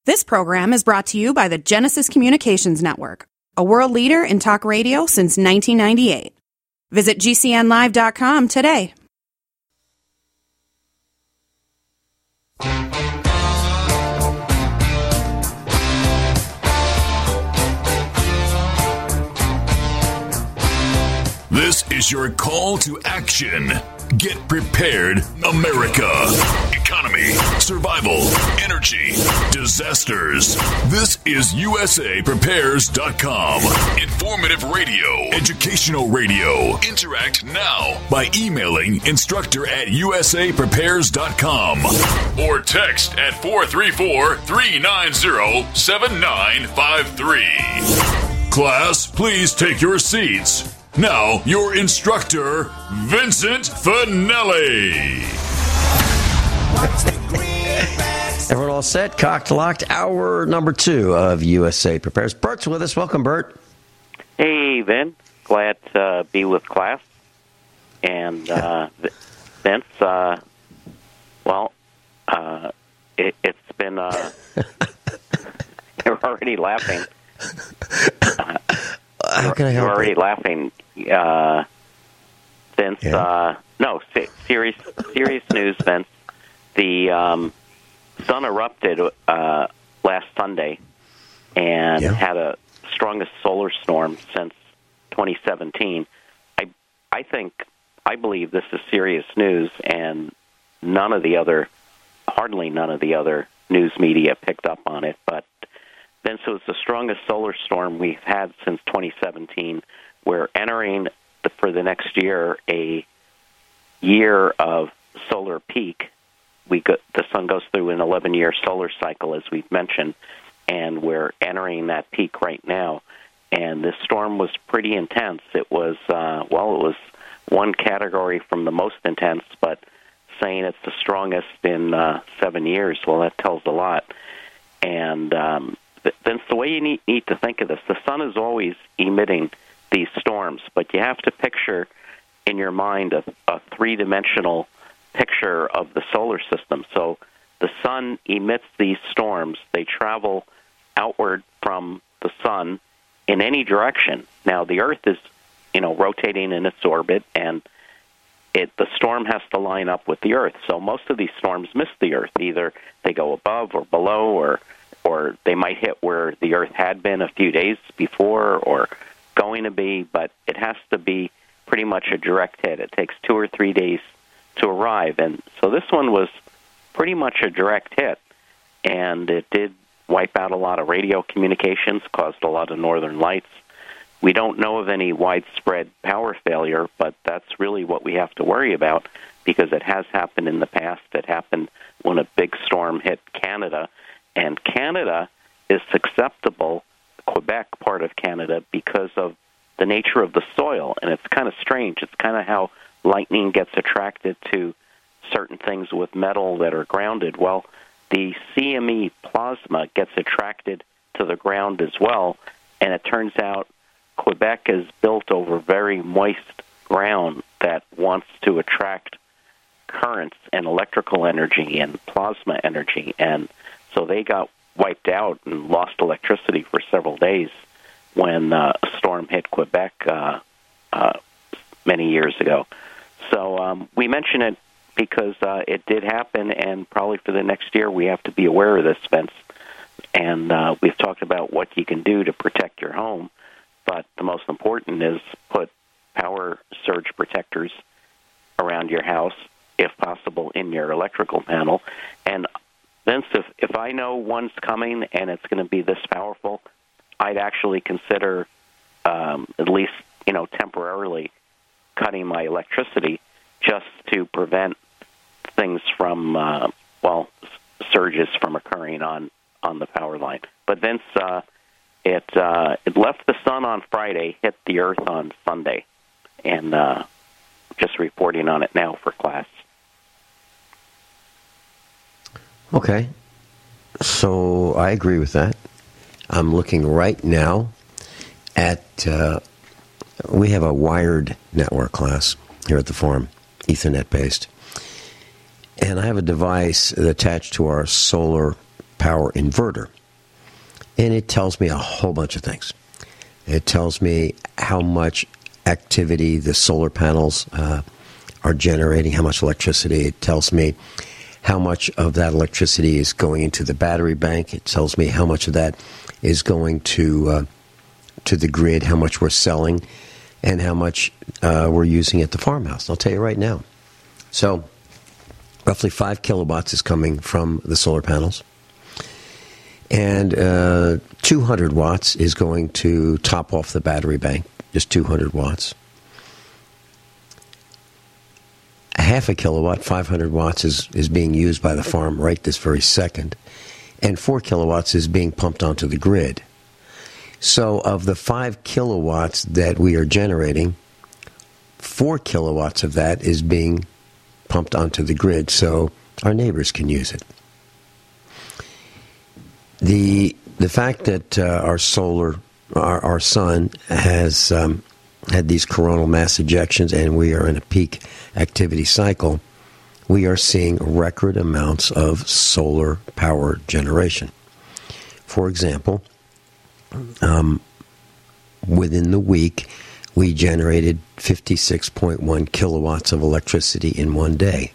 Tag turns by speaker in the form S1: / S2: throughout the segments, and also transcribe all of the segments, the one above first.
S1: This program is brought to you by the Genesis Communications Network, a world leader in talk radio since 1998. Visit GCNlive.com today.
S2: This is your call to action. Get prepared, America. Economy, survival, energy, disasters. This is USAPrepares.com. Informative radio, educational radio. Interact now by emailing instructor@USAPrepares.com or text at 434-390-7953. Class, please take your seats. Now, your instructor, Vincent Finelli.
S3: Everyone all set? Cocked, locked. Hour number 2 of USA Prepares. Bert's with us. Welcome, Bert.
S4: Hey, Vin. Glad to be with class. And Vince, it's been... You're already laughing.
S3: How can I help?
S4: You're already laughing, Vince.
S3: Yeah.
S4: Serious news, Vince. The sun erupted last Sunday and had a strongest solar storm since 2017. I believe this is serious news, and hardly none of the other news media picked up on it, but then, so it's the strongest solar storm we've had since 2017. We're entering, for the next year, a year of solar peak. The sun goes through an 11-year solar cycle, as we've mentioned, and we're entering that peak right now. And this storm was pretty intense. It was, it was one category from the most intense, but saying it's the strongest in 7 years, well, that tells a lot. And that's the way you need to think of this. The sun is always emitting these storms, but you have to picture in your mind a three-dimensional picture of the solar system. So the sun emits these storms. They travel outward from the sun in any direction. Now, the Earth is, rotating in its orbit, and the storm has to line up with the Earth. So most of these storms miss the Earth. Either they go above or below, or they might hit where the Earth had been a few days before or going to be, but it has to be pretty much a direct hit. It takes 2 or 3 days to arrive. And so this one was pretty much a direct hit, and it did wipe out a lot of radio communications, caused a lot of northern lights. We don't know of any widespread power failure, but that's really what we have to worry about because it has happened in the past. It happened when a big storm hit Canada. And Canada is susceptible, Quebec part of Canada, because of the nature of the soil. And it's kind of strange. It's kind of how lightning gets attracted to certain things with metal that are grounded. Well, the CME plasma gets attracted to the ground as well. And it turns out Quebec is built over very moist ground that wants to attract currents and electrical energy and plasma energy. And so they got wiped out and lost electricity for several days when a storm hit Quebec many years ago. So we mention it because it did happen, and probably for the next year we have to be aware of this, Vince. And we've talked about what you can do to protect your home, but the most important is put power surge protectors around your house, if possible, in your electrical panel. And Vince, if I know one's coming and it's going to be this powerful, I'd actually consider at least, temporarily cutting my electricity just to prevent things from, surges from occurring on the power line. But Vince, it left the sun on Friday, hit the Earth on Sunday, and just reporting on it now for class.
S3: Okay. So I agree with that. I'm looking right now at, we have a wired network class here at the farm, Ethernet-based. And I have a device attached to our solar power inverter. And it tells me a whole bunch of things. It tells me how much activity the solar panels are generating, how much electricity. It tells me how much of that electricity is going into the battery bank. It tells me how much of that is going to the grid, how much we're selling, and how much we're using at the farmhouse. I'll tell you right now. So roughly 5 kilowatts is coming from the solar panels. And 200 watts is going to top off the battery bank, just 200 watts. A half a kilowatt, 500 watts, is being used by the farm right this very second. And 4 kilowatts is being pumped onto the grid. So of the 5 kilowatts that we are generating, 4 kilowatts of that is being pumped onto the grid so our neighbors can use it. The fact that our sun has had these coronal mass ejections and we are in a peak activity cycle, we are seeing record amounts of solar power generation. For example, within the week, we generated 56.1 kilowatts of electricity in one day.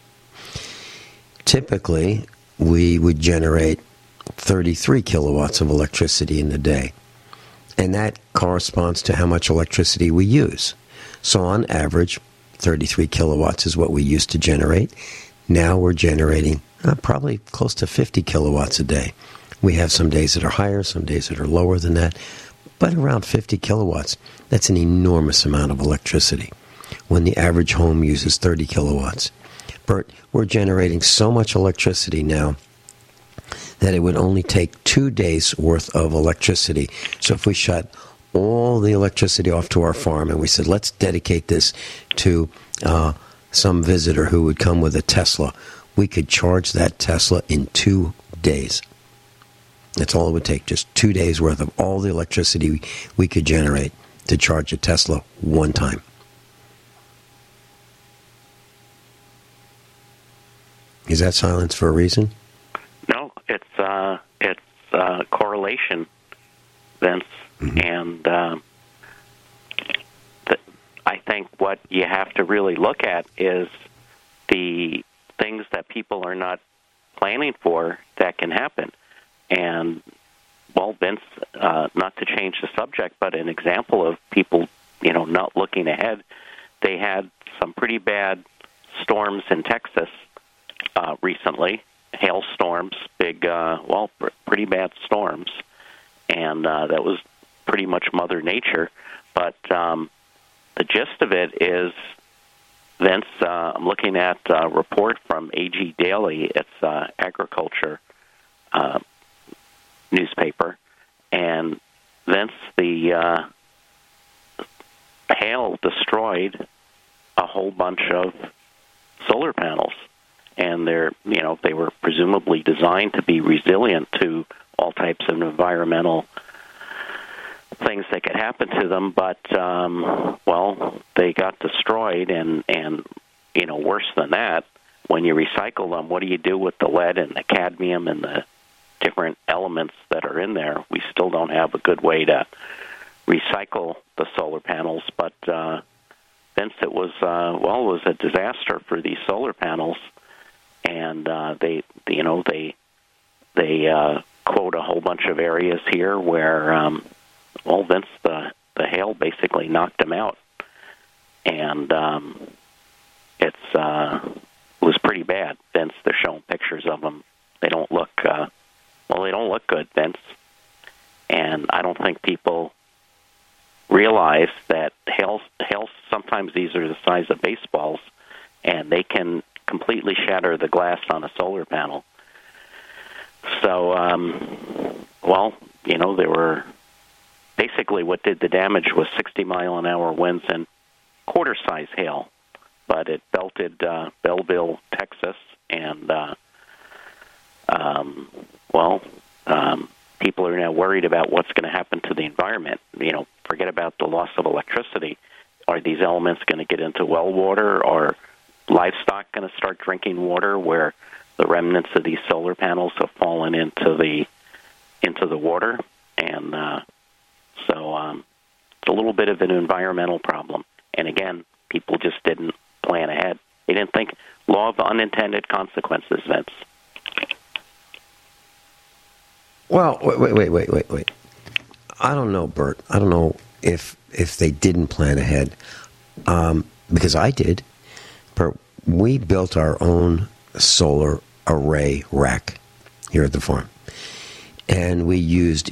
S3: Typically, we would generate 33 kilowatts of electricity in the day. And that corresponds to how much electricity we use. So on average, 33 kilowatts is what we used to generate. Now we're generating probably close to 50 kilowatts a day. We have some days that are higher, some days that are lower than that, but around 50 kilowatts. That's an enormous amount of electricity when the average home uses 30 kilowatts. Bert, we're generating so much electricity now that it would only take 2 days' worth of electricity. So if we shut all the electricity off to our farm and we said, let's dedicate this to some visitor who would come with a Tesla, we could charge that Tesla in 2 days. That's all it would take, just 2 days' worth of all the electricity we could generate to charge a Tesla one time. Is that silence for a reason?
S4: No, it's correlation, Vince, and I think what you have to really look at is the things that people are not planning for that can happen. And, well, Vince, not to change the subject, but an example of people, not looking ahead, they had some pretty bad storms in Texas recently, hailstorms, big, pretty bad storms, and that was pretty much Mother Nature. But the gist of it is, Vince, I'm looking at a report from AG Daily. It's agriculture newspaper, and Vince, the hail destroyed a whole bunch of solar panels, and they were presumably designed to be resilient to all types of environmental things that could happen to them, but they got destroyed, and worse than that, when you recycle them, what do you do with the lead and the cadmium and the different elements that are in there? We still don't have a good way to recycle the solar panels, but Vince, it was a disaster for these solar panels, and they quote a whole bunch of areas here where Vince, the hail basically knocked them out, and it was pretty bad. Vince, they're showing pictures of them. They don't look good, Vince, and I don't think people realize that hail. Sometimes these are the size of baseballs, and they can completely shatter the glass on a solar panel. So, there were basically what did the damage was 60-mile-an-hour winds and quarter-size hail, but it belted Belleville, Texas, and people are now worried about what's going to happen to the environment. Forget about the loss of electricity. Are these elements going to get into well water? Are livestock going to start drinking water where the remnants of these solar panels have fallen into the into the water, and so it's a little bit of an environmental problem. And again, people just didn't plan ahead. They didn't think. Law of unintended consequences, Vince.
S3: Well, wait. I don't know, Bert. I don't know if they didn't plan ahead, because I did. Bert, we built our own solar array rack here at the farm, and we used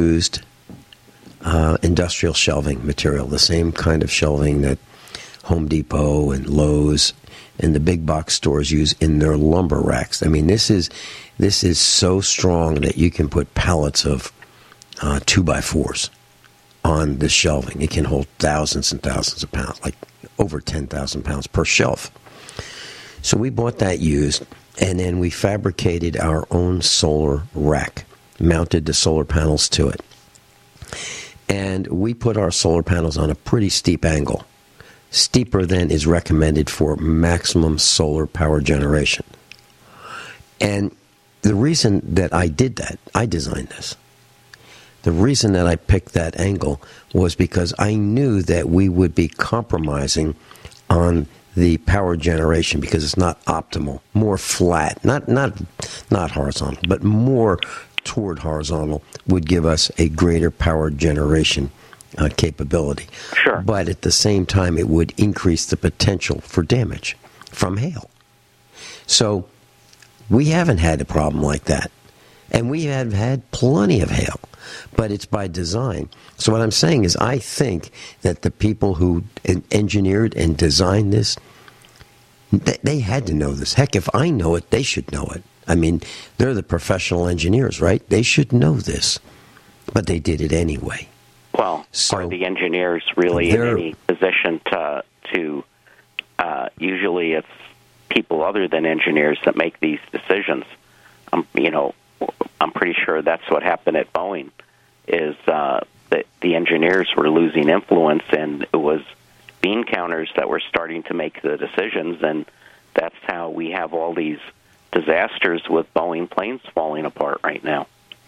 S3: industrial shelving material, the same kind of shelving that Home Depot and Lowe's and the big box stores use in their lumber racks. I mean, this is so strong that you can put pallets of 2x4s on the shelving. It can hold thousands and thousands of pounds, like over 10,000 pounds per shelf. So we bought that used, and then we fabricated our own solar rack, mounted the solar panels to it. And we put our solar panels on a pretty steep angle, steeper than is recommended for maximum solar power generation. And the reason that I did that, I designed this. The reason that I picked that angle was because I knew that we would be compromising on the power generation because it's not optimal, more flat, not horizontal, but more toward horizontal would give us a greater power generation capability.
S4: Sure.
S3: But at the same time, it would increase the potential for damage from hail. So we haven't had a problem like that. And we have had plenty of hail, but it's by design. So what I'm saying is I think that the people who engineered and designed this, they had to know this. Heck, if I know it, they should know it. I mean, they're the professional engineers, right? They should know this, but they did it anyway.
S4: Well, so are the engineers really in any position to usually it's people other than engineers that make these decisions. I'm pretty sure that's what happened at Boeing, is that the engineers were losing influence, and it was bean counters that were starting to make the decisions, and that's how we have all these disasters with Boeing planes falling apart right now.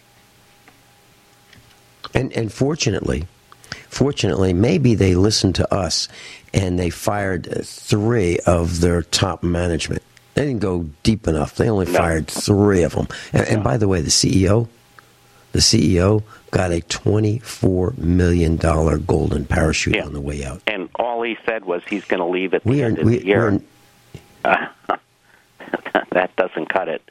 S3: And fortunately, maybe they listened to us and they fired 3 of their top management. They didn't go deep enough. They only fired 3 of them. And by the way, the CEO got a $24 million golden parachute on the way out.
S4: And all he said was he's going to leave at the end of the year. That doesn't cut it.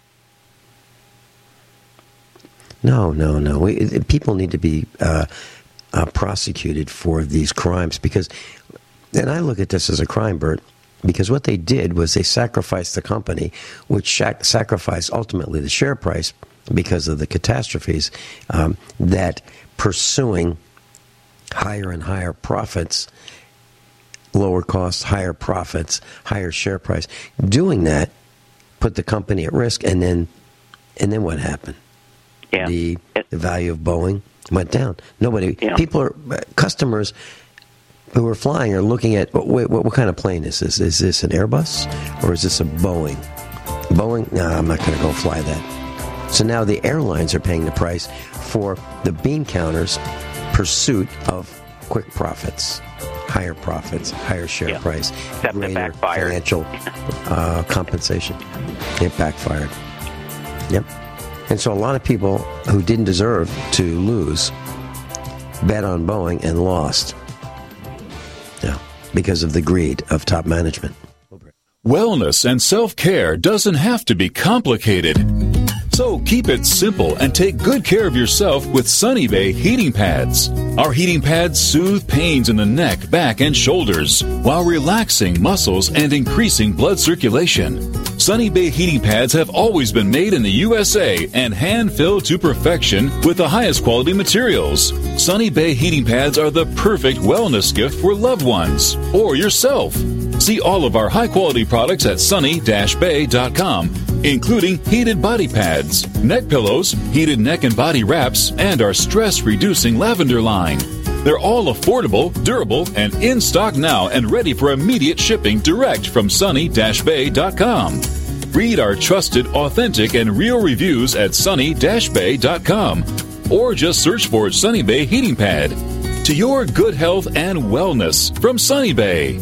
S3: No. People need to be prosecuted for these crimes because, and I look at this as a crime, Bert, because what they did was they sacrificed the company, which sacrificed ultimately the share price because of the catastrophes, that pursuing higher and higher profits, lower costs, higher profits, higher share price. Doing that put the company at risk, and then what happened?
S4: Yeah.
S3: The value of Boeing went down. Customers who are flying are looking at, what kind of plane is this? Is this an Airbus or is this a Boeing? Boeing? No, I'm not going to go fly that. So now the airlines are paying the price for the bean counters' pursuit of quick profits, higher share price, greater financial compensation. It backfired. Yep. And so a lot of people who didn't deserve to lose bet on Boeing and lost. Yeah, because of the greed of top management.
S2: Wellness and self-care doesn't have to be complicated. So keep it simple and take good care of yourself with Sunny Bay heating pads. Our heating pads soothe pains in the neck, back, and shoulders while relaxing muscles and increasing blood circulation. Sunny Bay heating pads have always been made in the USA and hand-filled to perfection with the highest quality materials. Sunny Bay heating pads are the perfect wellness gift for loved ones or yourself. See all of our high-quality products at sunny-bay.com, including heated body pads, neck pillows, heated neck and body wraps, and our stress-reducing lavender line. They're all affordable, durable, and in stock now and ready for immediate shipping direct from sunny-bay.com. Read our trusted, authentic, and real reviews at sunny-bay.com or just search for Sunny Bay Heating Pad. To your good health and wellness from Sunny Bay.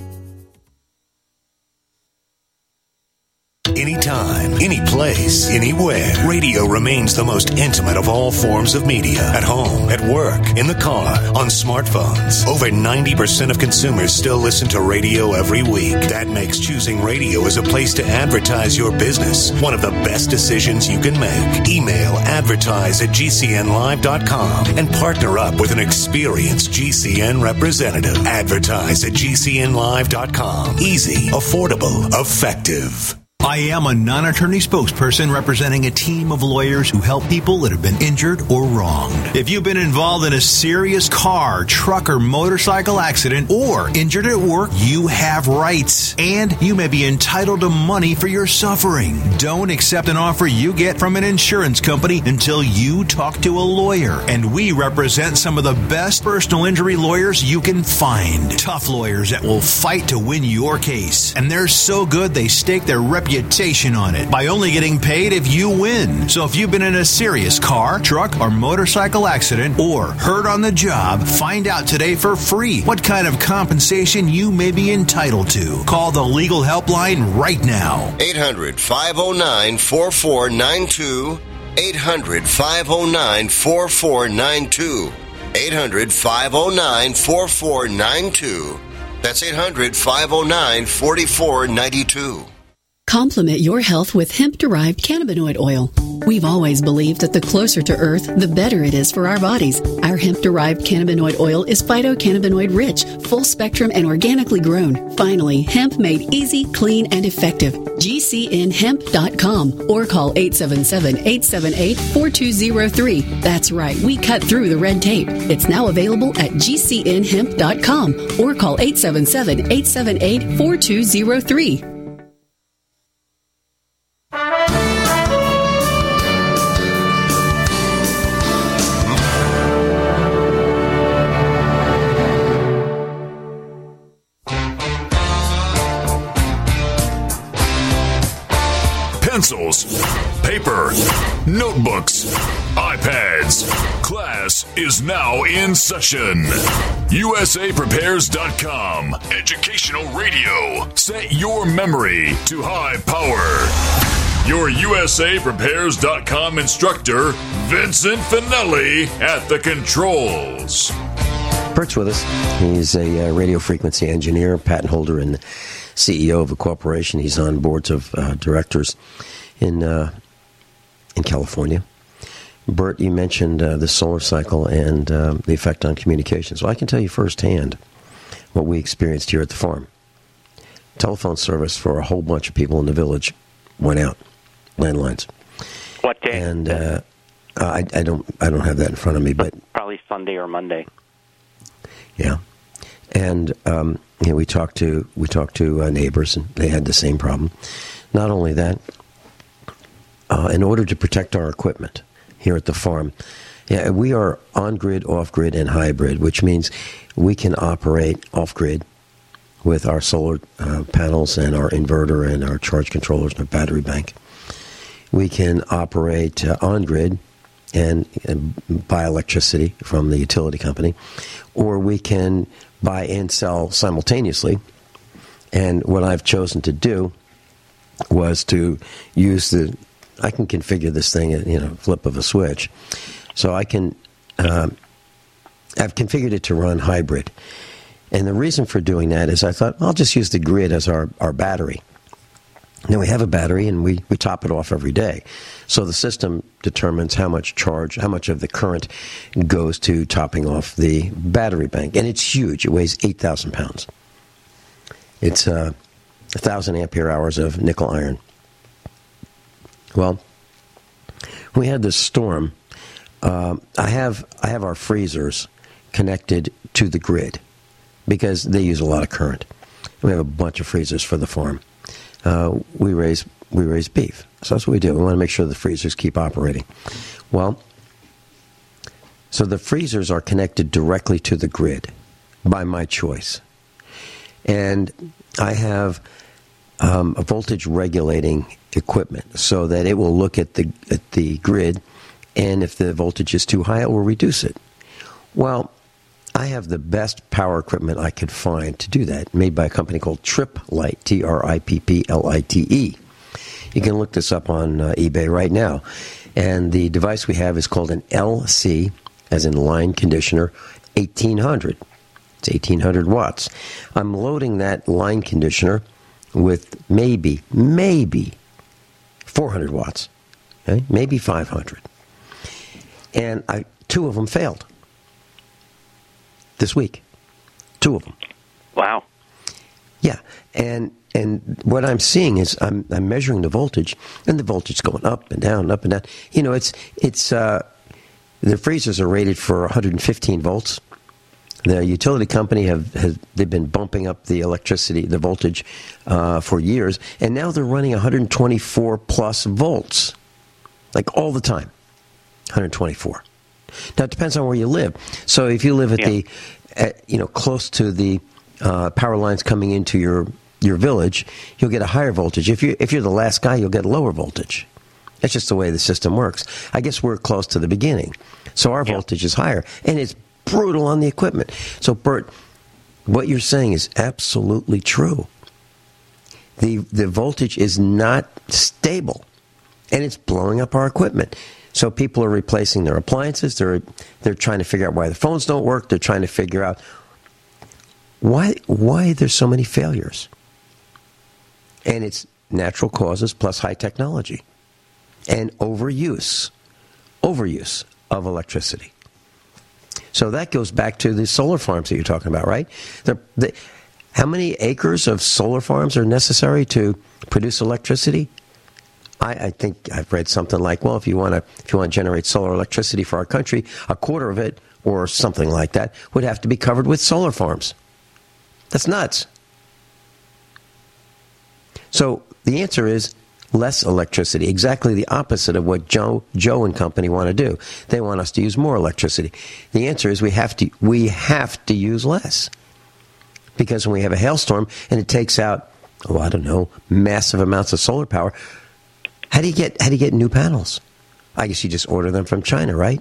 S5: Anytime, any place, anywhere. Radio remains the most intimate of all forms of media. At home, at work, in the car, on smartphones. Over 90% of consumers still listen to radio every week. That makes choosing radio as a place to advertise your business one of the best decisions you can make. Email advertise@gcnlive.com and partner up with an experienced GCN representative. Advertise@gcnlive.com. Easy, affordable, effective.
S6: I am a non-attorney spokesperson representing a team of lawyers who help people that have been injured or wronged. If you've been involved in a serious car, truck, or motorcycle accident or injured at work, you have rights, and you may be entitled to money for your suffering. Don't accept an offer you get from an insurance company until you talk to a lawyer, and we represent some of the best personal injury lawyers you can find. Tough lawyers that will fight to win your case, and they're so good they stake their reputation on it by only getting paid if you win. So if you've been in a serious car, truck, or motorcycle accident or hurt on the job, find out today for free what kind of compensation you may be entitled to. Call the legal helpline right now.
S7: 800-509-4492. 800-509-4492. 800-509-4492. That's 800-509-4492.
S8: Complement your health with hemp-derived cannabinoid oil. We've always believed that the closer to Earth, the better it is for our bodies. Our hemp-derived cannabinoid oil is phytocannabinoid rich, full spectrum, and organically grown. Finally, hemp made easy, clean, and effective. GCNhemp.com or call 877-878-4203. That's right, we cut through the red tape. It's now available at GCNhemp.com or call 877-878-4203.
S2: Pencils, paper, notebooks, iPads. Class is now in session. USAPrepares.com. Educational radio. Set your memory to high power. Your USAPrepares.com instructor, Vincent Finelli, at the controls.
S3: Bert's with us. He's a radio frequency engineer, patent holder, and CEO of a corporation. He's on boards of directors in California. Bert, you mentioned the solar cycle and the effect on communications. Well, I can tell you firsthand what we experienced here at the farm. Telephone service for a whole bunch of people in the village went out. Landlines.
S4: What day?
S3: And I don't have that in front of me, but
S4: probably Sunday or Monday.
S3: Yeah, and we talked to neighbors, and they had the same problem. Not only that, in order to protect our equipment here at the farm, we are on-grid, off-grid, and hybrid, which means we can operate off-grid with our solar panels and our inverter and our charge controllers and our battery bank. We can operate on-grid and buy electricity from the utility company, or we can buy and sell simultaneously. And what I've chosen to do was to use I can configure this thing at flip of a switch. So I can, I've configured it to run hybrid. And the reason for doing that is I thought, I'll just use the grid as our battery. Now we have a battery and we top it off every day. So the system determines how much of the current goes to topping off the battery bank. And it's huge. It weighs 8,000 pounds. It's 1,000 ampere hours of nickel iron. Well, we had this storm. I have our freezers connected to the grid because they use a lot of current. We have a bunch of freezers for the farm. We raise beef. So that's what we do. We want to make sure the freezers keep operating. Well, so the freezers are connected directly to the grid by my choice. And I have a voltage regulating equipment so that it will look at the grid, and if the voltage is too high, it will reduce it. Well, I have the best power equipment I could find to do that, made by a company called Triplite, Tripplite. You can look this up on eBay right now. And the device we have is called an LC, as in line conditioner, 1800. It's 1800 watts. I'm loading that line conditioner with maybe 400 watts, okay? Maybe 500. And two of them failed this week. Two of them.
S4: Wow.
S3: Yeah, and what I'm seeing is I'm measuring the voltage, and the voltage is going up and down, up and down. You know, it's the freezers are rated for 115 volts. The utility company they've been bumping up the electricity, the voltage, for years, and now they're running 124 plus volts, like all the time, 124. Now it depends on where you live. So if you live at close to the power lines coming into your village, you'll get a higher voltage. If you're the last guy, you'll get lower voltage. That's just the way the system works. I guess we're close to the beginning, so our voltage is higher, and it's brutal on the equipment. So, Bert, what you're saying is absolutely true. The voltage is not stable, and it's blowing up our equipment. So people are replacing their appliances. They're trying to figure out why the phones don't work. They're trying to figure out why there's so many failures. And it's natural causes plus high technology and overuse of electricity. So that goes back to the solar farms that you're talking about, right? How many acres of solar farms are necessary to produce electricity? I think I've read something like, well, if you want to generate solar electricity for our country, a quarter of it or something like that would have to be covered with solar farms. That's nuts. So the answer is less electricity, exactly the opposite of what Joe and company want to do. They want us to use more electricity. The answer is we have to use less. Because when we have a hailstorm and it takes out, massive amounts of solar power, how do you get new panels? I guess you just order them from China, right?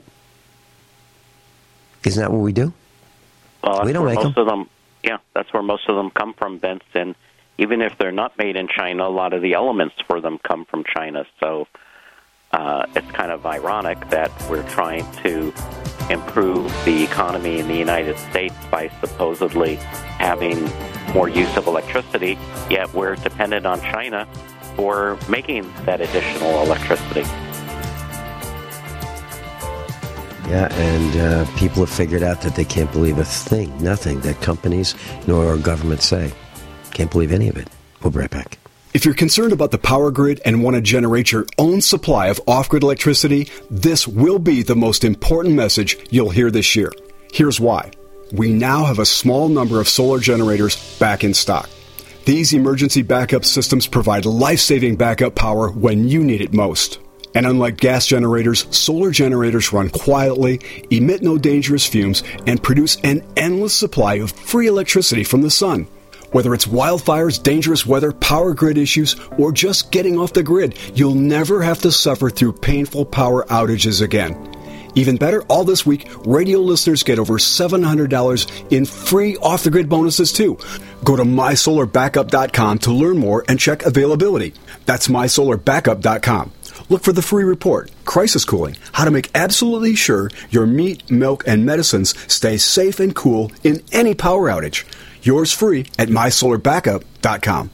S3: Isn't that what we do?
S4: Well,
S3: we don't make them.
S4: Yeah, that's where most of them come from, Vince. And even if they're not made in China, a lot of the elements for them come from China. So it's kind of ironic that we're trying to improve the economy in the United States by supposedly having more use of electricity, yet we're dependent on China for making that additional electricity.
S3: Yeah, and people have figured out that they can't believe nothing that companies nor our government say. Can't believe any of it. We'll be right back.
S9: If you're concerned about the power grid and want to generate your own supply of off-grid electricity, this will be the most important message you'll hear this year. Here's why. We now have a small number of solar generators back in stock. These emergency backup systems provide life-saving backup power when you need it most. And unlike gas generators, solar generators run quietly, emit no dangerous fumes, and produce an endless supply of free electricity from the sun. Whether it's wildfires, dangerous weather, power grid issues, or just getting off the grid, you'll never have to suffer through painful power outages again. Even better, all this week, radio listeners get over $700 in free off-the-grid bonuses, too. Go to mysolarbackup.com to learn more and check availability. That's mysolarbackup.com. Look for the free report, Crisis Cooling, how to make absolutely sure your meat, milk, and medicines stay safe and cool in any power outage. Yours free at mysolarbackup.com.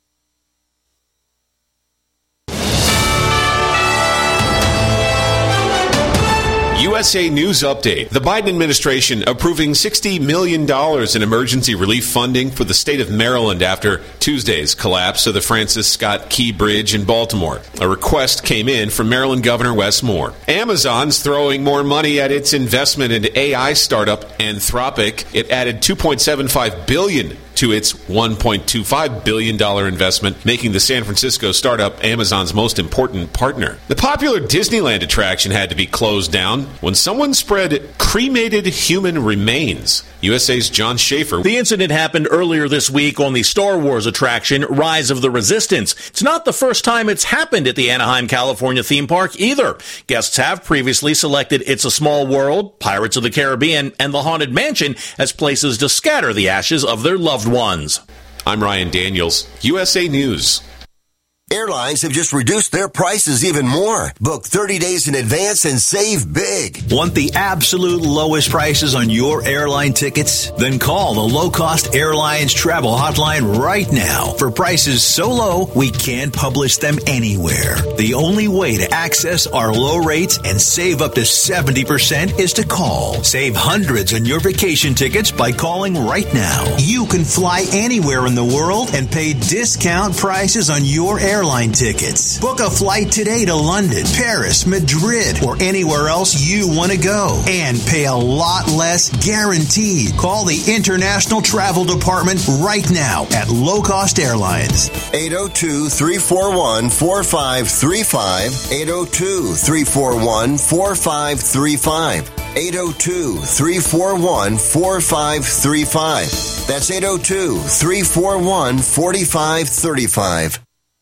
S10: USA News Update. The Biden administration approving $60 million in emergency relief funding for the state of Maryland after Tuesday's collapse of the Francis Scott Key Bridge in Baltimore. A request came in from Maryland Governor Wes Moore. Amazon's throwing more money at its investment into AI startup Anthropic. It added $2.75 billion to its $1.25 billion investment, making the San Francisco startup Amazon's most important partner. The popular Disneyland attraction had to be closed down when someone spread cremated human remains. USA's John Schaefer.
S11: The incident happened earlier this week on the Star Wars attraction, Rise of the Resistance. It's not the first time it's happened at the Anaheim, California theme park either. Guests have previously selected It's a Small World, Pirates of the Caribbean, and the Haunted Mansion as places to scatter the ashes of their loved ones.
S10: I'm Ryan Daniels, USA News.
S7: Airlines have just reduced their prices even more. Book 30 days in advance and save big.
S6: Want the absolute lowest prices on your airline tickets? Then call the Low Cost Airlines Travel Hotline right now for prices so low we can't publish them anywhere. The only way to access our low rates and save up to 70% is to call. Save hundreds on your vacation tickets by calling right now. You can fly anywhere in the world and pay discount prices on your airline tickets. Book a flight today to London, Paris, Madrid, or anywhere else you want to go and pay a lot less guaranteed. Call the International Travel Department right now at Low Cost Airlines.
S7: 802-341-4535. 802-341-4535. 802-341-4535. That's 802-341-4535.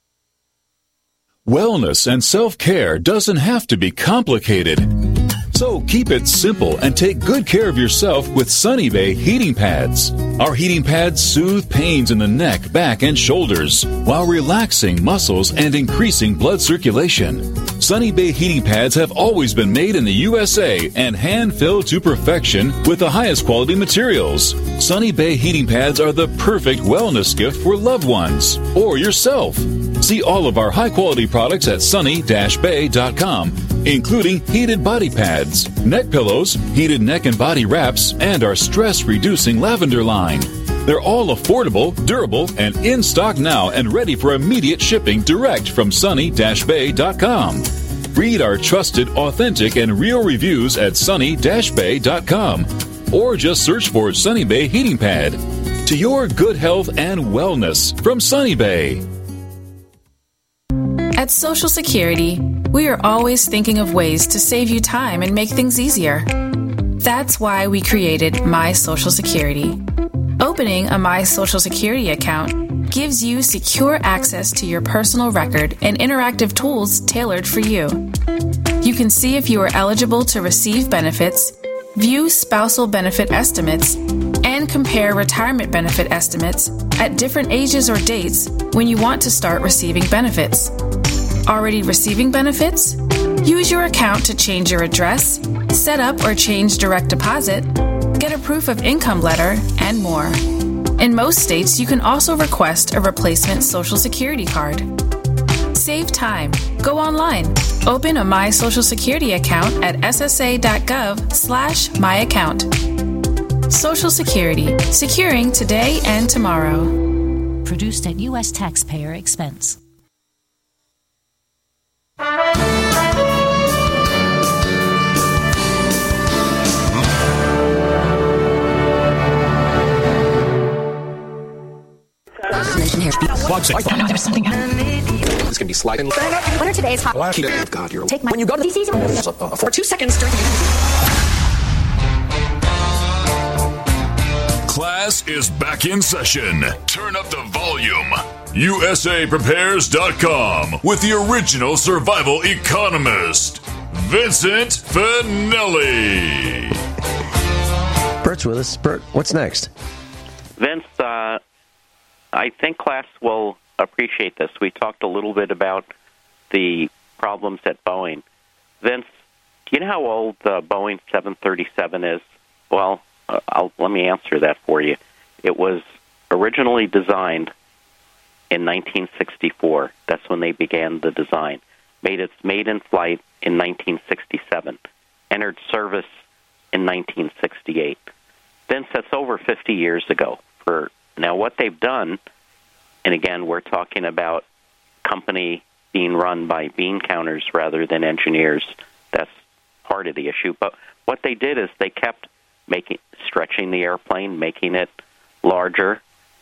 S2: Wellness and self-care doesn't have to be complicated. So keep it simple and take good care of yourself with Sunny Bay heating pads. Our heating pads soothe pains in the neck, back, and shoulders while relaxing muscles and increasing blood circulation. Sunny Bay heating pads have always been made in the USA and hand-filled to perfection with the highest quality materials. Sunny Bay heating pads are the perfect wellness gift for loved ones or yourself. See all of our high-quality products at sunny-bay.com, including heated body pads, neck pillows, heated neck and body wraps, and our stress-reducing lavender line. They're all affordable, durable, and in stock now and ready for immediate shipping direct from sunny-bay.com. Read our trusted, authentic, and real reviews at sunny-bay.com or just search for Sunny Bay Heating Pad. To your good health and wellness from Sunny Bay.
S12: At Social Security, we are always thinking of ways to save you time and make things easier. That's why we created My Social Security. Opening a My Social Security account gives you secure access to your personal record and interactive tools tailored for you. You can see if you are eligible to receive benefits, view spousal benefit estimates, and compare retirement benefit estimates at different ages or dates when you want to start receiving benefits. Already receiving benefits? Use your account to change your address, set up or change direct deposit, get a proof of income letter, and more. In most states, you can also request a replacement Social Security card. Save time. Go online. Open a My Social Security account at ssa.gov/myaccount. Social Security. Securing today and tomorrow.
S13: Produced at U.S. taxpayer expense.
S14: There's something it's going to be sliding. What are today's hot? God, you're take my when you go to DC for 2 seconds during
S15: Class is back in session. Turn up the volume. USAPrepares.com with the original survival economist, Vincent Finelli.
S3: Bert's with us. Bert, what's next?
S4: Vince, I think class will appreciate this. We talked a little bit about the problems at Boeing. Vince, do you know how old the Boeing 737 is? Well, let me answer that for you. It was originally designed in 1964. That's when they began the design. Made its maiden flight in 1967. Entered service in 1968. Vince, that's over 50 years ago. Now, what they've done, and again, we're talking about company being run by bean counters rather than engineers. That's part of the issue. But what they did is they kept stretching the airplane, making it larger,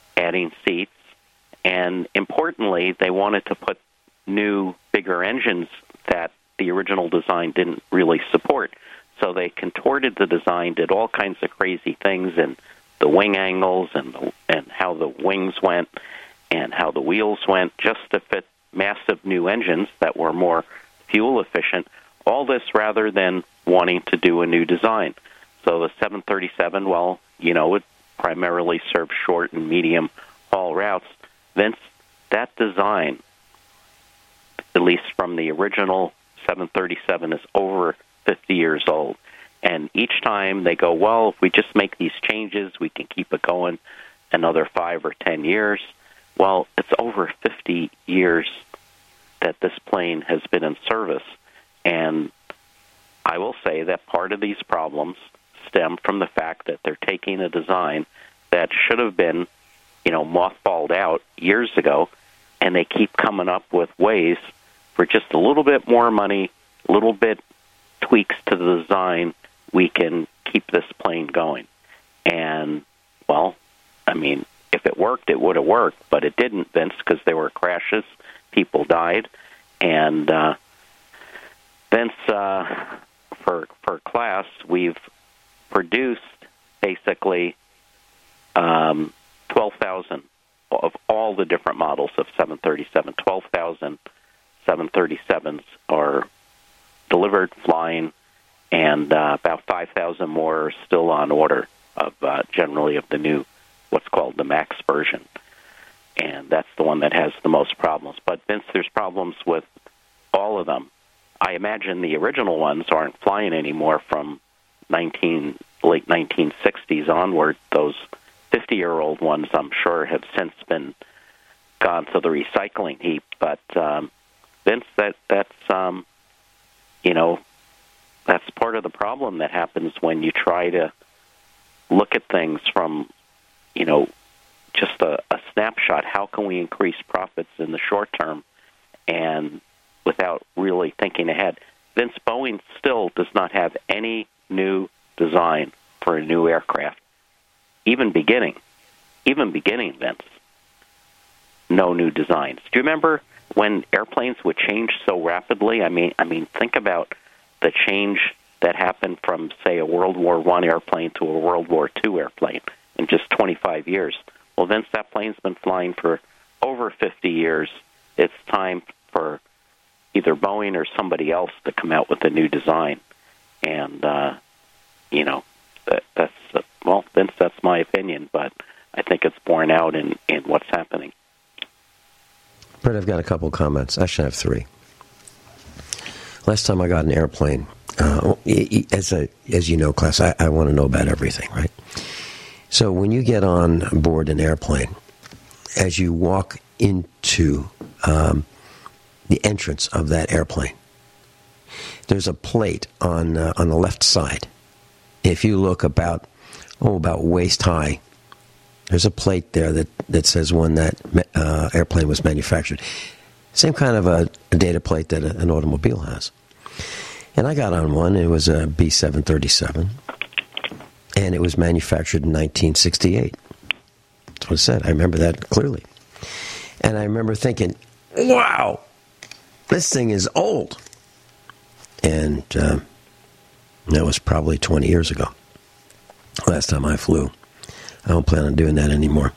S4: adding seats, and importantly, they wanted to put new, bigger engines that the original design didn't really support. So they contorted the design, did all kinds of crazy things, and the wing angles and how the wings went and how the wheels went, just to fit massive new engines that were more fuel efficient. All this rather than wanting to do a new design. So the 737, well, it primarily serves short and medium haul routes. Vince, that design, at least from the original 737, is over 50 years old. And each time they go, well, if we just make these changes, we can keep it going another 5 or 10 years. Well, it's over 50 years that this plane has been in service. And I will say that part of these problems stem from the fact that they're taking a design that should have been, mothballed out years ago, and they keep coming up with ways for just a little bit more money, a little bit tweaks to the design, we can keep this plane going. And, well, if it worked, it would have worked, but it didn't, Vince, because there were crashes, people died, and Vince, for class, we've produced basically 12,000 of all the different models of 737. 12,000 737s are delivered, flying, and about 5,000 more are still on order of generally of the new, what's called the MAX version. And that's the one that has the most problems. But, Vince, there's problems with all of them. I imagine the original ones aren't flying anymore from late 1960s onward. Those 50-year-old ones, I'm sure, have since been gone to the recycling heap. But, Vince, that's part of the problem that happens when you try to look at things from, just a snapshot. How can we increase profits in the short term and without really thinking ahead? Vince, Boeing still does not have any new design for a new aircraft. Even beginning, Vince. No new designs. Do you remember when airplanes would change so rapidly? I mean, think about the change that happened from, say, a World War I airplane to a World War II airplane in just 25 years. Well, Vince, that plane's been flying for over 50 years. It's time for either Boeing or somebody else to come out with a new design. And, Vince, that's my opinion, but I think it's borne out in what's happening.
S3: Brett, I've got a couple comments. Actually, I have 3. Last time I got an airplane, as you know, class, I want to know about everything, right? So when you get on board an airplane, as you walk into the entrance of that airplane, there's a plate on the left side. If you look about waist high, there's a plate there that says when that airplane was manufactured. Same kind of a data plate that an automobile has. And I got on one. It was a B737, and it was manufactured in 1968. That's what it said. I remember that clearly. And I remember thinking, wow, this thing is old. And that was probably 20 years ago, last time I flew. I don't plan on doing that anymore.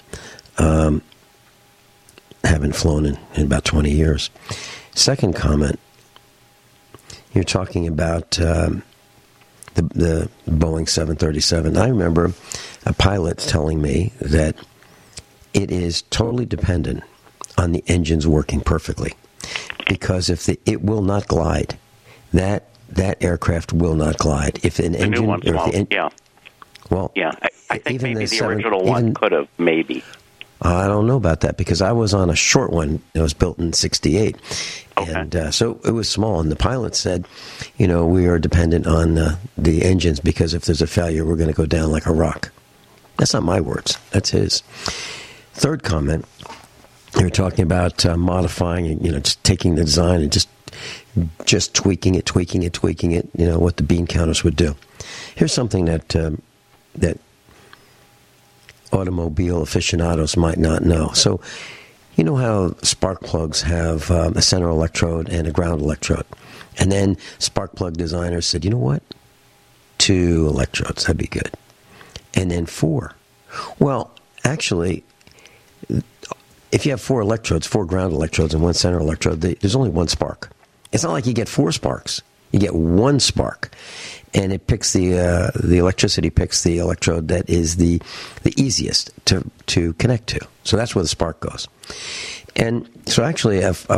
S3: Haven't flown in about 20 years. Second comment, you're talking about the Boeing 737. I remember a pilot telling me that it is totally dependent on the engines working perfectly, because if it will not glide, that aircraft will not glide. If an engine,
S4: new ones won't. Yeah.
S3: Well,
S4: yeah, I think maybe the original one could have, maybe.
S3: I don't know about that, because I was on a short one that was built in 68. Okay. And so it was small. And the pilot said, we are dependent on the engines, because if there's a failure, we're going to go down like a rock. That's not my words. That's his. Third comment, you were talking about modifying, just taking the design and just tweaking it, what the bean counters would do. Here's something that automobile aficionados might not know. So, you know how spark plugs have a center electrode and a ground electrode. And then spark plug designers said, you know what? 2 electrodes, that'd be good. And then 4. Well, actually, if you have 4 electrodes, 4 ground electrodes and 1 center electrode, there's only 1 spark. It's not like you get 4 sparks. You get 1 spark. And it picks the electricity picks the electrode that is the easiest to connect to. So that's where the spark goes. And so actually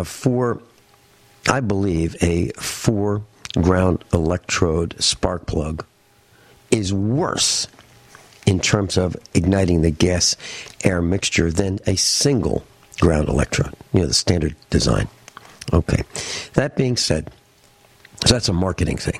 S3: I believe a 4 ground electrode spark plug is worse in terms of igniting the gas-air mixture than a single ground electrode, the standard design. Okay. That being said, so that's a marketing thing.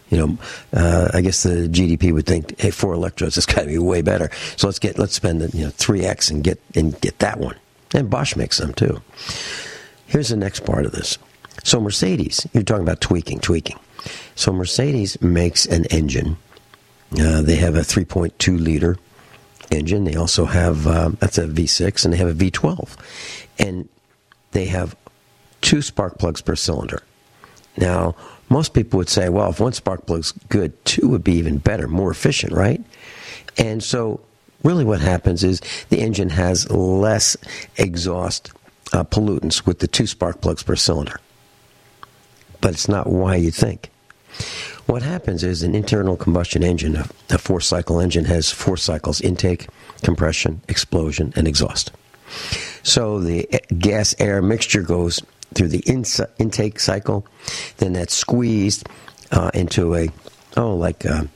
S3: I guess the GDP would think, hey, 4 electrodes, it's got to be way better. So let's spend 3x and get that one. And Bosch makes them too. Here's the next part of this. So Mercedes, you're talking about tweaking. So Mercedes makes an engine. They have a 3.2 liter engine. They also have that's a V6, and they have a V12, and they have 2 spark plugs per cylinder. Now, most people would say, well, if 1 spark plug's good, 2 would be even better, more efficient, right? And so really what happens is the engine has less exhaust pollutants with the 2 spark plugs per cylinder. But it's not why you think. What happens is an internal combustion engine, a 4-cycle engine, has 4 cycles: intake, compression, explosion, and exhaust. So the gas-air mixture goes through the intake cycle, then that's squeezed into a 10-to-1,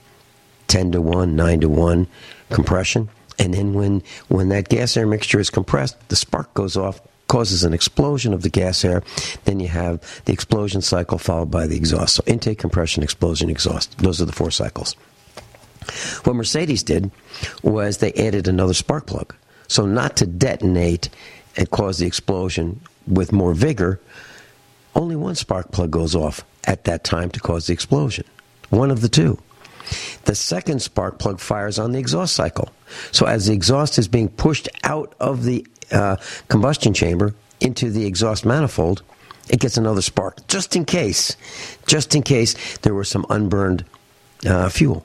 S3: 9-to-1 compression. And then when that gas-air mixture is compressed, the spark goes off, causes an explosion of the gas air. Then you have the explosion cycle followed by the exhaust. So intake, compression, explosion, exhaust. Those are the 4 cycles. What Mercedes did was they added another spark plug. So not to detonate and cause the explosion with more vigor, only 1 spark plug goes off at that time to cause the explosion. 1 of the 2. The second spark plug fires on the exhaust cycle. So as the exhaust is being pushed out of the combustion chamber into the exhaust manifold, it gets another spark, just in case there was some unburned fuel.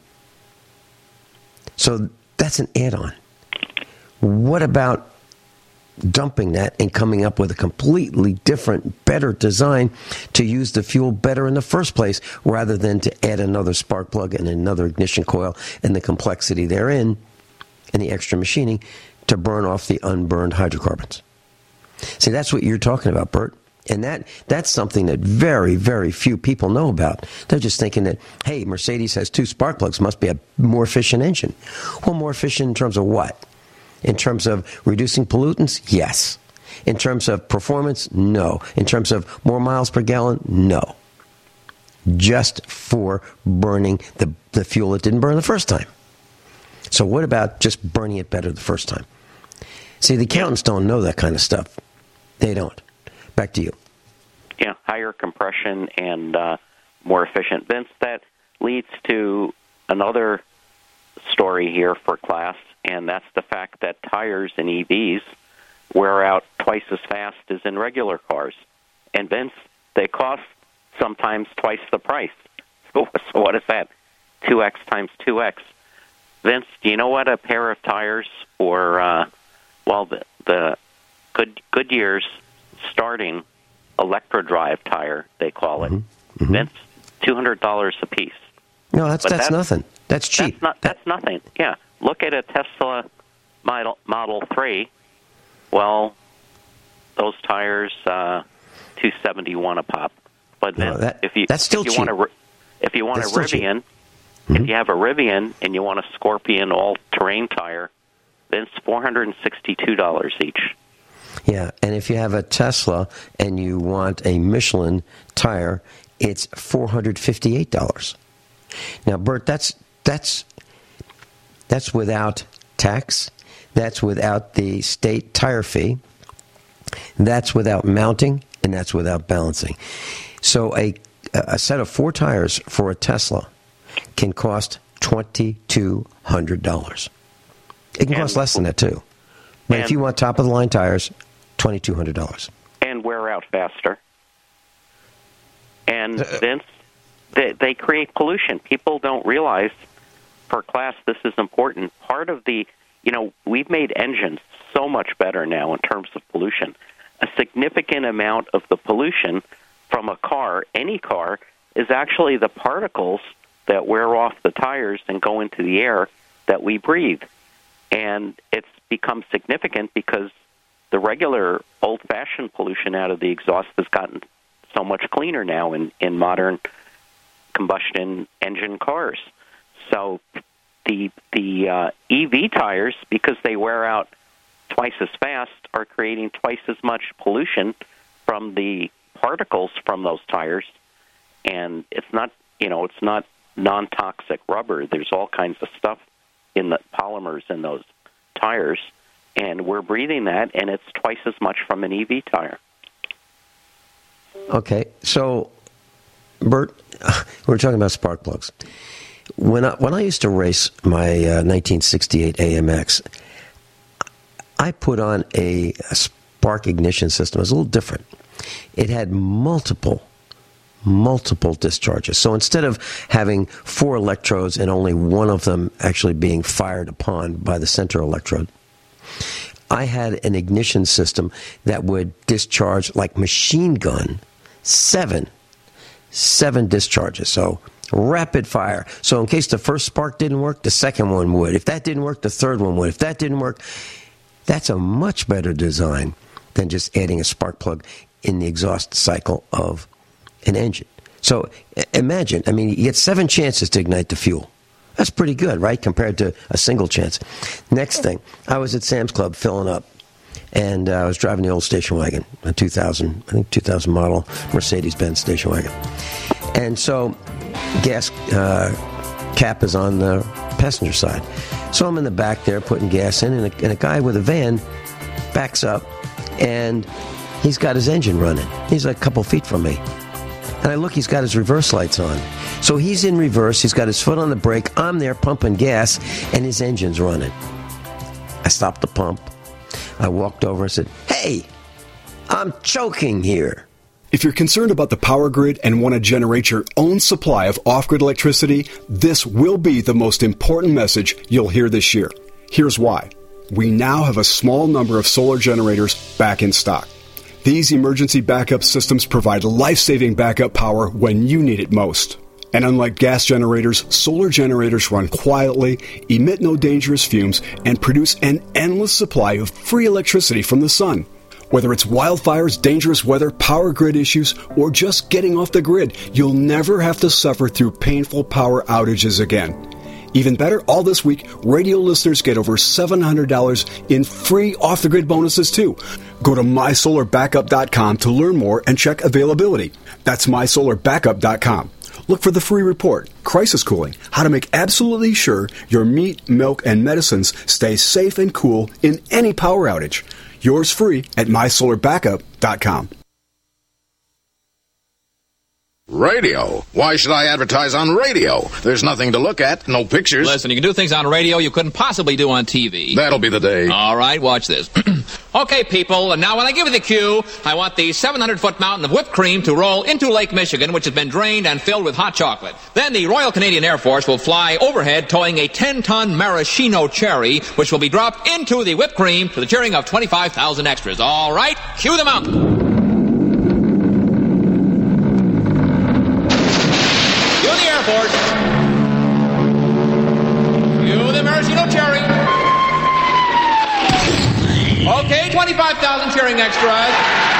S3: So that's an add-on. What about dumping that and coming up with a completely different, better design to use the fuel better in the first place, rather than to add another spark plug and another ignition coil and the complexity therein and the extra machining to burn off the unburned hydrocarbons? See, that's what you're talking about, Bert. And that's something that very, very few people know about. They're just thinking that, hey, Mercedes has 2 spark plugs, must be a more efficient engine. Well, more efficient in terms of what? In terms of reducing pollutants? Yes. In terms of performance? No. In terms of more miles per gallon? No. Just for burning the fuel that didn't burn the first time. So what about just burning it better the first time? See, the accountants don't know that kind of stuff. They don't. Back to you.
S4: Yeah, higher compression and more efficient. Vince, that leads to another story here for class, and that's the fact that tires in EVs wear out twice as fast as in regular cars. And Vince, they cost sometimes twice the price. So what is that? 2x times 2x. Vince, do you know what a pair of tires for, the Goodyear's starting electrodrive tire, they call it.
S3: Mm-hmm.
S4: Vince, $200 a piece.
S3: No, that's nothing. That's cheap.
S4: That's nothing. Yeah. Look at a Tesla Model 3. Well, those tires, $271 a pop. But then if you want a Rivian, if you have a Rivian and you want a Scorpion all-terrain tire, then it's $462 each.
S3: Yeah, and if you have a Tesla and you want a Michelin tire, it's $458. Now, Bert, that's without tax. That's without the state tire fee. That's without mounting, and that's without balancing. So a set of 4 tires for a Tesla can cost $2,200. It can cost less than that, too. But if you want top-of-the-line tires, $2,200.
S4: And wear out faster. And then they create pollution. People don't realize, for class, this is important. Part of the, we've made engines so much better now in terms of pollution. A significant amount of the pollution from a car, any car, is actually the particles that wear off the tires and go into the air that we breathe. And it's become significant because the regular old-fashioned pollution out of the exhaust has gotten so much cleaner now in modern combustion engine cars. So the EV tires, because they wear out twice as fast, are creating twice as much pollution from the particles from those tires. And it's not non-toxic rubber. There's all kinds of stuff in the polymers in those tires, and we're breathing that, and it's twice as much from an EV tire.
S3: Okay, so, Bert, we're talking about spark plugs. When I used to race my 1968 AMX, I put on a spark ignition system. It was a little different. It had multiple discharges. So instead of having 4 electrodes and only one of them actually being fired upon by the center electrode, I had an ignition system that would discharge like machine gun 7 discharges. So rapid fire. So in case the first spark didn't work, the second one would. If that didn't work, the third one would. If that didn't work, that's a much better design than just adding a spark plug in the exhaust cycle of an engine. So imagine, you get 7 chances to ignite the fuel. That's pretty good, right, compared to a single chance. Next thing, I was at Sam's Club filling up, and I was driving the old station wagon, a 2000 model Mercedes-Benz station wagon. And so gas cap is on the passenger side. So I'm in the back there putting gas in, and a guy with a van backs up, and he's got his engine running. He's like a couple feet from me. And I look, he's got his reverse lights on. So he's in reverse, he's got his foot on the brake, I'm there pumping gas, and his engine's running. I stopped the pump. I walked over and said, "Hey, I'm choking here."
S9: If you're concerned about the power grid and want to generate your own supply of off-grid electricity, this will be the most important message you'll hear this year. Here's why. We now have a small number of solar generators back in stock. These emergency backup systems provide life-saving backup power when you need it most. And unlike gas generators, solar generators run quietly, emit no dangerous fumes, and produce an endless supply of free electricity from the sun. Whether it's wildfires, dangerous weather, power grid issues, or just getting off the grid, you'll never have to suffer through painful power outages again. Even better, all this week, radio listeners get over $700 in free off-the-grid bonuses, too. Go to mysolarbackup.com to learn more and check availability. That's mysolarbackup.com. Look for the free report, Crisis Cooling, how to make absolutely sure your meat, milk, and medicines stay safe and cool in any power outage. Yours free at mysolarbackup.com.
S16: Radio? Why should I advertise on radio? There's nothing to look at, no pictures.
S17: Listen, you can do things on radio you couldn't possibly do on TV.
S16: That'll be the day.
S17: All right, watch this. Okay, people, and now when I give you the cue, I want the 700-foot mountain of whipped cream to roll into Lake Michigan, which has been drained and filled with hot chocolate. Then the Royal Canadian Air Force will fly overhead towing a 10-ton maraschino cherry, which will be dropped into the whipped cream to the cheering of 25,000 extras. All right, cue the mountain. Airport. Cue the maraschino cherry. Okay, 25,000 cheering extras.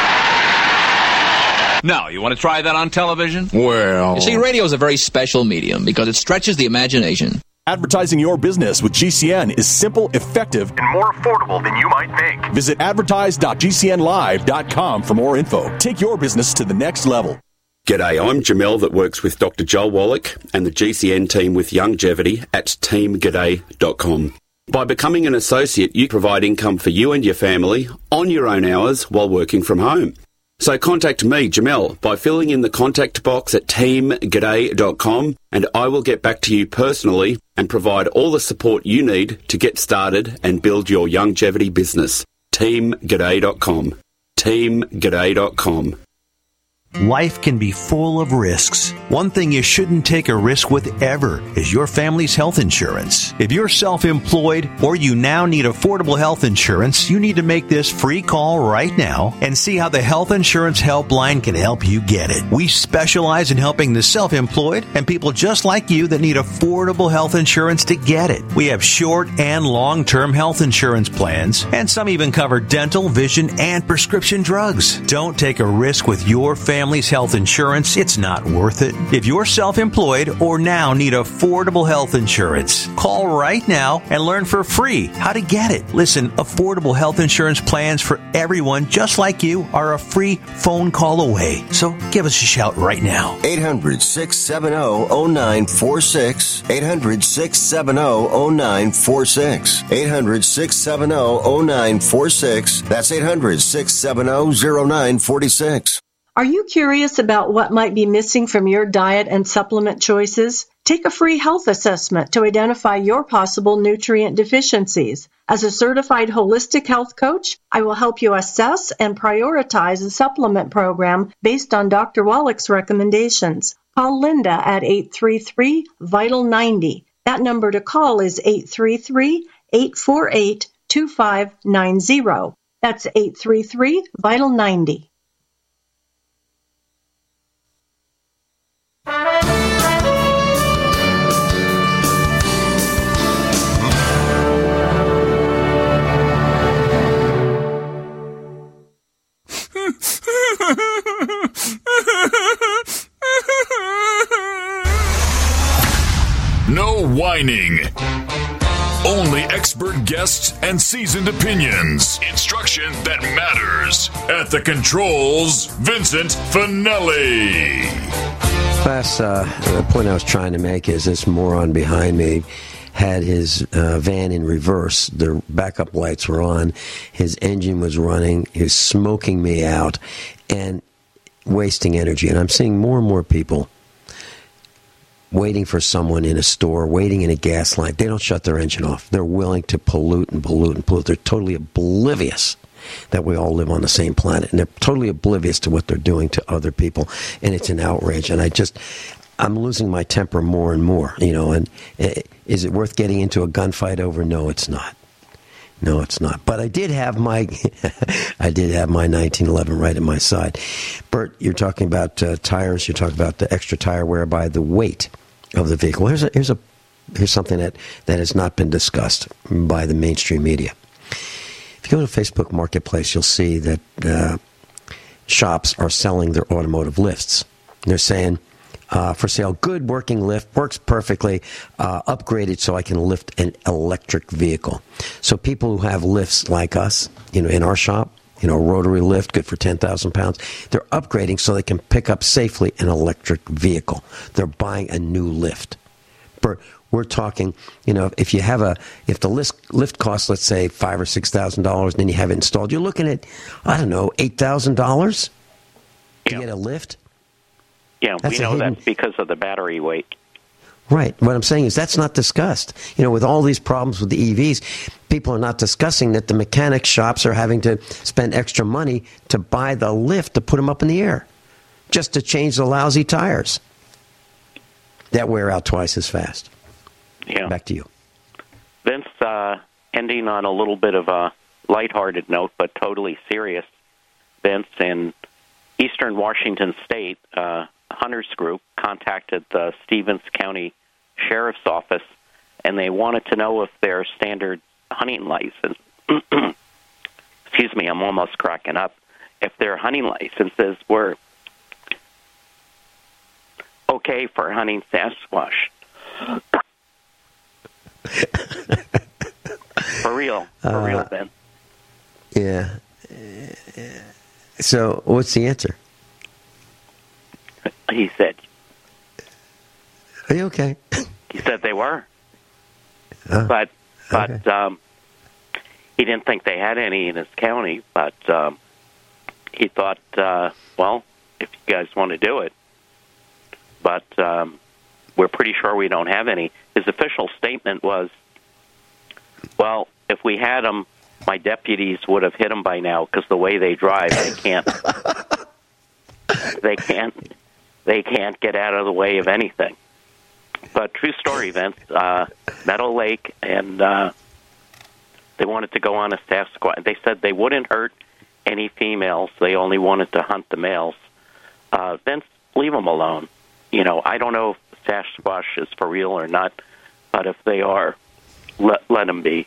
S18: Now, you want to try that on television?
S16: Well...
S17: You see, radio is a very special medium because it stretches the imagination.
S19: Advertising your business with GCN is simple, effective, and more affordable than you might think. Visit advertise.gcnlive.com for more info. Take your business to the next level.
S20: G'day, I'm Jamel that works with Dr. Joel Wallach and the GCN team with Longevity at teamg'day.com. By becoming an associate, you provide income for you and your family on your own hours while working from home. So contact me, Jamel, by filling in the contact box at teamg'day.com, and I will get back to you personally and provide all the support you need to get started and build your longevity business. teamg'day.com. teamg'day.com.
S6: Life can be full of risks. One thing you shouldn't take a risk with ever is your family's health insurance. If you're self-employed or you now need affordable health insurance, you need to make this free call right now and see how the Health Insurance Helpline can help you get it. We specialize in helping the self-employed and people just like you that need affordable health insurance to get it. We have short and long-term health insurance plans, and some even cover dental, vision, and prescription drugs. Don't take a risk with your family's health insurance. It's not worth it. If you're self-employed or now need affordable health insurance, call right now and learn for free how to get it. Listen, affordable health insurance plans for everyone just like you are a free phone call away. So give us a shout right now.
S7: 800-670-0946. 800-670-0946. 800-670-0946. That's 800-670-0946.
S21: Are you curious about what might be missing from your diet and supplement choices? Take a free health assessment to identify your possible nutrient deficiencies. As a certified holistic health coach, I will help you assess and prioritize a supplement program based on Dr. Wallach's recommendations. Call Linda at 833-VITAL-90. That number to call is 833-848-2590. That's 833-VITAL-90.
S15: No whining. Only expert guests and seasoned opinions. Instruction that matters. At the controls, Vincent Finelli.
S3: Last the point I was trying to make is this moron behind me had his van in reverse. The backup lights were on. His engine was running. He was smoking me out and wasting energy. And I'm seeing more and more people waiting for someone in a store, waiting in a gas line. They don't shut their engine off. They're willing to pollute and pollute and pollute. They're totally oblivious that we all live on the same planet. And they're totally oblivious to what they're doing to other people. And it's an outrage. And I'm losing my temper more and more, and is it worth getting into a gunfight over? No, it's not. No, it's not. But I did have my 1911 right at my side. Bert, you're talking about tires. You're talking about the extra tire wear by the weight of the vehicle. Here's something that has not been discussed by the mainstream media. If you go to Facebook Marketplace, you'll see that shops are selling their automotive lifts. They're saying, for sale, good working lift, works perfectly, upgraded so I can lift an electric vehicle. So people who have lifts like us, in our shop, rotary lift, good for 10,000 pounds, they're upgrading so they can pick up safely an electric vehicle. They're buying a new lift. We're talking, if the lift costs, let's say, $5,000 or $6,000, and then you have it installed, you're looking at, $8,000 to get a lift.
S4: Yeah, we know that's because of the battery weight.
S3: Right. What I'm saying is that's not discussed. With all these problems with the EVs, people are not discussing that the mechanic shops are having to spend extra money to buy the lift to put them up in the air, just to change the lousy tires that wear out twice as fast.
S4: Yeah.
S3: Back to you.
S4: Vince, ending on a little bit of a lighthearted note, but totally serious, Vince, in Eastern Washington State, Hunters Group contacted the Stevens County Sheriff's Office, and they wanted to know if their standard hunting license, excuse me, I'm almost cracking up, if their hunting licenses were okay for hunting Sasquatch. For real, Ben.
S3: Yeah. So, what's the answer?
S4: He said.
S3: Are you okay?
S4: He said they were. But okay. He didn't think they had any in his county. But he thought, well, if you guys want to do it, but we're pretty sure we don't have any. His official statement was, well, if we had them, my deputies would have hit them by now because the way they drive, they can't get out of the way of anything. But true story, Vince, Meadow Lake, and they wanted to go on a Sasquatch. They said they wouldn't hurt any females. They only wanted to hunt the males. Vince, leave them alone. You know, I don't know if Sasquatch is for real or not, but if they are, let them be.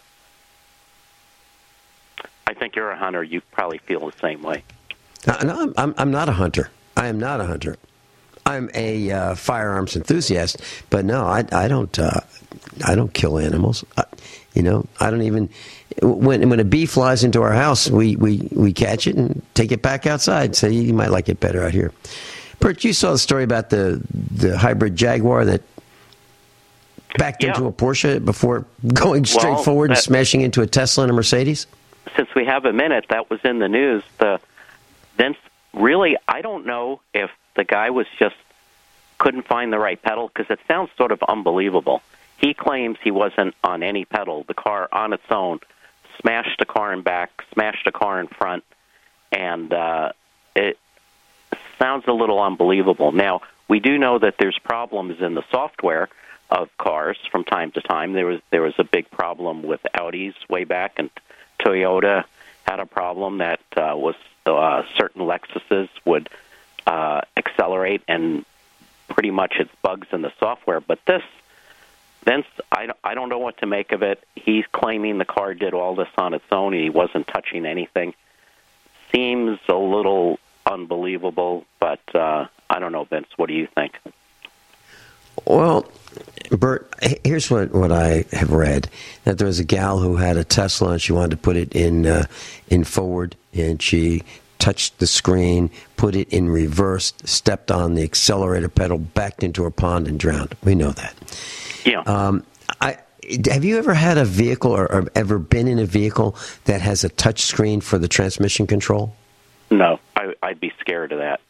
S4: I think you're a hunter. You probably feel the same way.
S3: No, I'm not a hunter. I am not a hunter. I'm a firearms enthusiast, but no, I don't kill animals. You know, I don't even. When a bee flies into our house, we catch it and take it back outside. So you might like it better out here. Bert, you saw the story about the hybrid Jaguar that backed into a Porsche before going straight forward and smashing into a Tesla and a Mercedes?
S4: Since we have a minute, that was in the news. Vince, really, I don't know if the guy couldn't find the right pedal, because it sounds sort of unbelievable. He claims he wasn't on any pedal. The car on its own smashed the car in back, smashed the car in front, and it sounds a little unbelievable. Now, we do know that there's problems in the software of cars from time to time. There was a big problem with Audis way back, and Toyota had a problem that was certain Lexuses would accelerate, and pretty much it's bugs in the software. But this, Vince, I don't know what to make of it. He's claiming the car did all this on its own. He wasn't touching anything. Seems a little unbelievable, but I don't know, Vince. What do you think?
S3: Well, Bert, here's what I have read. That there was a gal who had a Tesla and she wanted to put it in forward, and she touched the screen, put it in reverse, stepped on the accelerator pedal, backed into a pond and drowned. We know that.
S4: Yeah.
S3: Have you ever had a vehicle or ever been in a vehicle that has a touch screen for the transmission control?
S4: No, I'd be scared of that.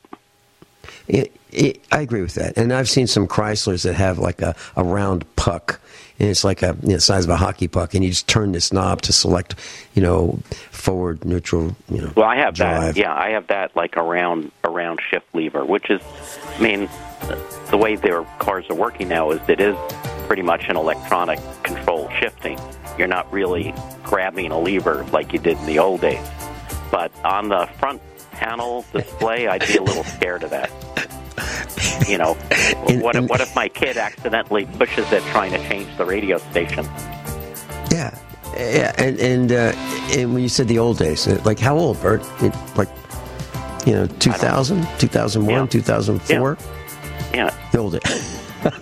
S3: I agree with that. And I've seen some Chryslers that have like a round puck, and it's like the size of a hockey puck, and you just turn this knob to select, forward, neutral,
S4: Well, I have
S3: drive.
S4: that. Yeah, I have that like a round shift lever, which is, the way their cars are working now is it is pretty much an electronic control shifting. You're not really grabbing a lever like you did in the old days. But on the front panel display, I'd be a little scared of that. What if my kid accidentally pushes it trying to change the radio station?
S3: Yeah, and when you said the old days, like how old, Bert? 2000, 2001, 2004?
S4: Yeah.
S3: The old days.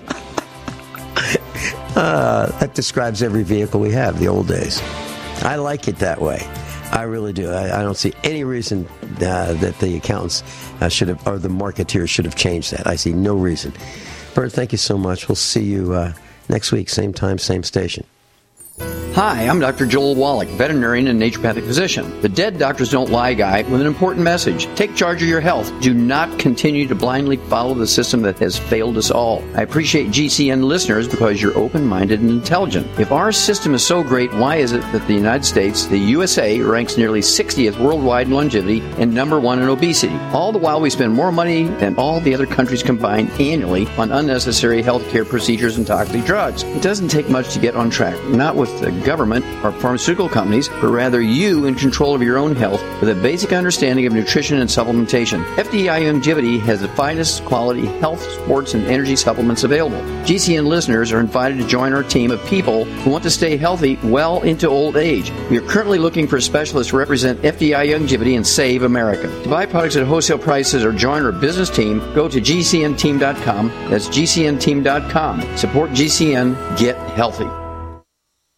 S3: That describes every vehicle we have, the old days. I like it that way. I really do. I don't see any reason that the accountants should have, or the marketeers should have changed that. I see no reason. Bert, thank you so much. We'll see you next week, same time, same station.
S1: Hi, I'm Dr. Joel Wallach, veterinarian and naturopathic physician. The Dead Doctors Don't Lie guy with an important message. Take charge of your health. Do not continue to blindly follow the system that has failed us all. I appreciate GCN listeners because you're open-minded and intelligent. If our system is so great, why is it that the United States, the USA, ranks nearly 60th worldwide in longevity and number 1 in obesity? All the while we spend more money than all the other countries combined annually on unnecessary healthcare procedures and toxic drugs. It doesn't take much to get on track. Not with the government or pharmaceutical companies, but rather you in control of your own health with a basic understanding of nutrition and supplementation. FDI Longevity has the finest quality health, sports, and energy supplements available. GCN listeners are invited to join our team of people who want to stay healthy well into old age. We are currently looking for specialists to represent FDI Longevity and save America. To buy products at wholesale prices or join our business team, go to GCNteam.com. That's GCNteam.com. Support GCN. Get healthy.